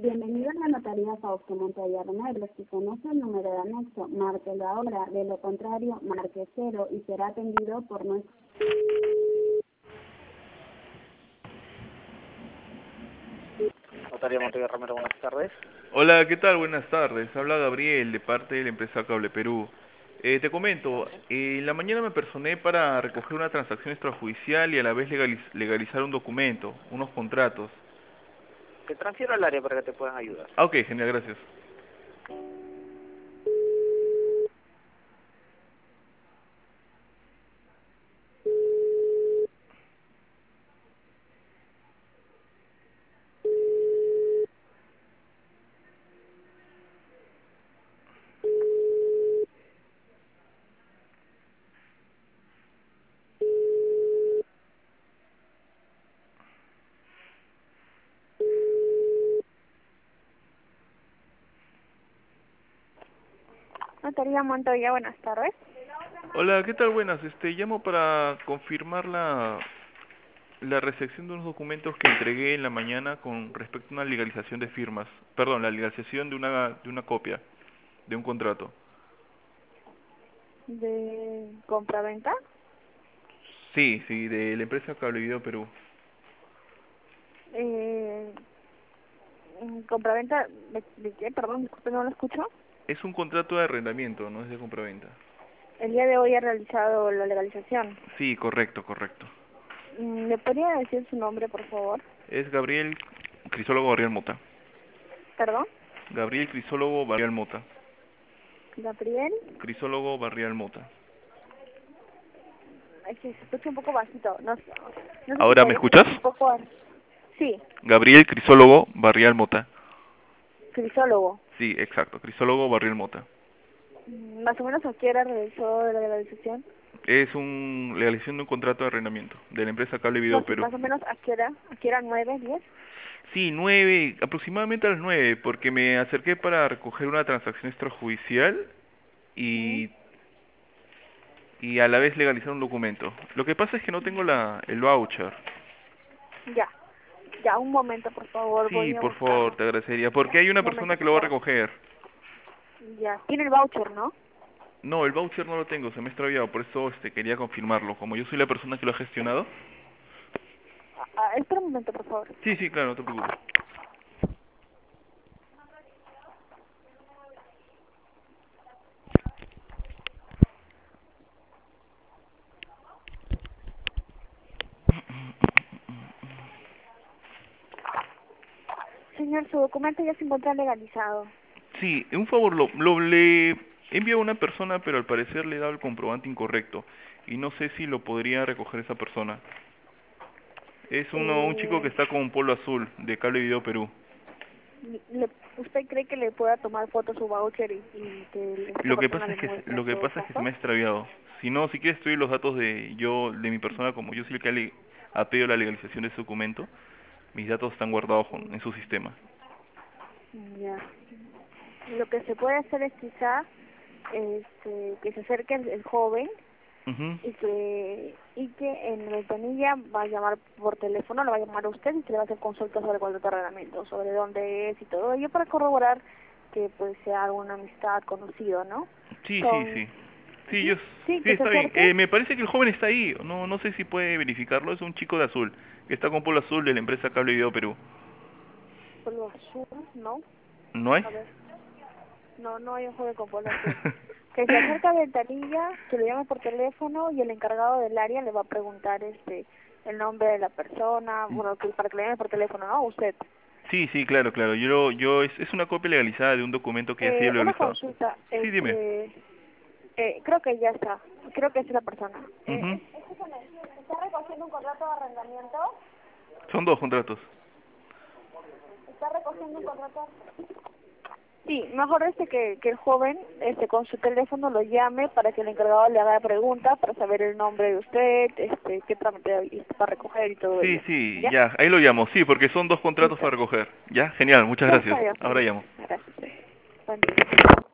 Bienvenido a la notaría Fausto Montoya Romero. Si conoce el número de anexo, márquelo ahora. De lo contrario, marque cero y será atendido por nuestro... Notaría Montoya Romero, buenas tardes. Hola, ¿qué tal? Buenas tardes. Habla Gabriel de parte de la empresa Cable Perú. Te comento, en la mañana me personé para recoger una transacción extrajudicial y a la vez legalizar un documento, unos contratos. Te transfiero al área para que te puedan ayudar. Ah, ok, genial, gracias. Notaría Montoya, buenas tardes. Hola, ¿qué tal? Buenas. Llamo para confirmar la recepción de unos documentos que entregué en la mañana con respecto a una legalización de firmas. Perdón, la legalización de una copia de un contrato. ¿De compraventa? Sí, sí, de la empresa Cable Video Perú. Eh, ¿Compraventa de qué? Perdón, disculpe, no lo escucho. Es un contrato de arrendamiento, no es de compraventa. El día de hoy ha realizado la legalización. Sí, correcto, correcto. ¿Me podría decir su nombre, por favor? Es Gabriel Crisólogo Barrial Mota. ¿Perdón? Gabriel Crisólogo Barrial Mota. ¿Gabriel? Crisólogo Barrial Mota. Es que se escucha un poco bajito. No sé si ¿Ahora me podría ser escuchas? un poco... Sí, Gabriel Crisólogo Barrial Mota. crisólogo. Sí, exacto, Crisólogo Barrial Mota. Más o menos a qué hora realizó la legalización. Es un legalización de un contrato de arrendamiento de la empresa Cable No, Video sí, Perú. más o menos a qué hora, 9, 10. Sí, 9, aproximadamente a las 9, porque me acerqué para recoger una transacción extrajudicial Mm, y, y a la vez legalizar un documento. Lo que pasa es que no tengo el voucher. Ya, ya, un momento, por favor, Sí, voy a por favor, buscarlo. te agradecería, porque hay una Un momento, persona que por lo va a favor. recoger. Ya, tiene el voucher, ¿no? No, el voucher no lo tengo, se me ha extraviado, por eso quería confirmarlo. Como yo soy la persona que lo ha gestionado. Espera un momento, por favor. Sí, sí, claro, no te preocupes. Señor, su documento ya se encuentra legalizado. Sí, un favor, le envío a una persona, pero al parecer le he dado el comprobante incorrecto. Y no sé si lo podría recoger esa persona. Es un chico que Eh, está con un polo azul de Cable Video Perú. ¿Usted cree que le pueda tomar foto su voucher y que esta Lo que persona pasa le es que muestre lo en que todo pasa es que se caso? me ha extraviado. Si no, si quieres estoy los datos de mi persona, como yo soy el que ha pedido la legalización de ese documento, mis datos están guardados en su sistema. Ya. Lo que se puede hacer es quizá que se acerque el joven Ujú. y que en la ventanilla va a llamar por teléfono, lo va a llamar a usted y se le va a hacer consulta sobre el contrato de arrendamiento, sobre dónde es y todo ello para corroborar que pues sea alguna amistad conocido, ¿no? Sí, sí, Son, sí. Sí, ujú, sí, sí, que se está bien. acerque, Me parece que el joven está ahí. No, no sé si puede verificarlo. Es un chico de azul, que está con polo azul de la empresa Cable Video Perú. polo azul, ¿no? ¿No hay? A ver, no hay un joven con polo azul. Que se acerque a la ventanilla, que le llame por teléfono y el encargado del área le va a preguntar el nombre de la persona, bueno, para que le llame por teléfono, ¿no? Usted. Sí, sí, claro, claro. Es una copia legalizada de un documento que ya se ha Una legalizado. consulta, Sí, dime. creo que ya está, creo que es la persona. Ujú. Escúchame, ¿está recogiendo un contrato de arrendamiento? Son dos contratos. ¿Está recogiendo un contrato? Sí, mejor que el joven con su teléfono lo llame para que el encargado le haga preguntas para saber el nombre de usted, qué trámite para recoger y todo Sí, ello. sí, ¿Ya? ya, ahí lo llamo. Sí, porque son dos contratos Listo. para recoger. Ya, genial, muchas Ya gracias. está, ya. Ahora llamo. Gracias. Buen día.